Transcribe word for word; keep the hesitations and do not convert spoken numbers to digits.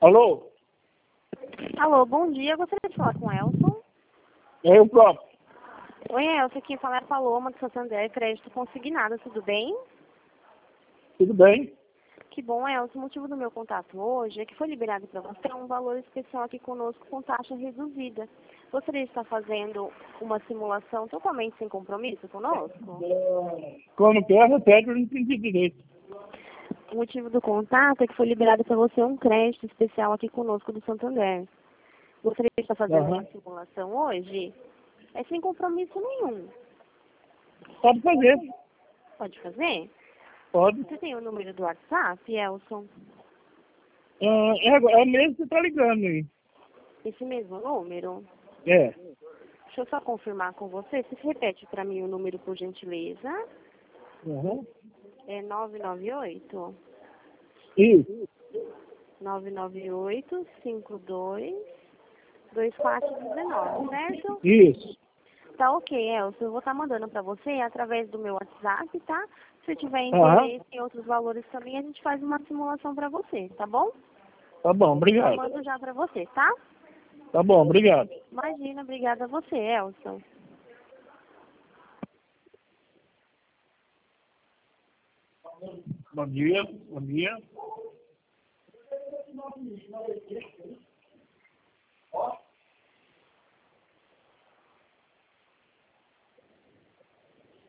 Alô? Alô, bom dia. Eu gostaria de falar com o Elson. É eu próprio. Oi, Elson. Aqui fala é a Paloma do Santander, crédito consignado. Tudo bem? Tudo bem? Que bom, Elson. O motivo do meu contato hoje é que foi liberado para você um valor especial aqui conosco com taxa reduzida. Gostaria de estar fazendo uma simulação totalmente sem compromisso conosco? Quando quer, repete, eu não entendi direito. O motivo do contato é que foi liberado para você um crédito especial aqui conosco do Santander. Gostaria de estar fazendo Aham. uma simulação hoje? É sem compromisso nenhum. Pode fazer. Pode fazer? Pode. Você tem o número do WhatsApp, Elson? Ah, é, agora- é mesmo que você tá ligando aí. Esse mesmo número? É. Deixa eu só confirmar com você. Você repete para mim o número, por gentileza. Uhum. É nove nove oito? Isso. nove nove oito, cinco dois, dois quatro um nove, certo? Isso. Tá ok, Elson. Eu vou estar mandando para você através do meu WhatsApp, tá? Se tiver Aham. interesse em outros valores também, a gente faz uma simulação para você, tá bom? Tá bom, Eu obrigado. mando já para você, tá? Tá bom, obrigado. Imagina, obrigada a você, Elson. Bom dia. Bom dia.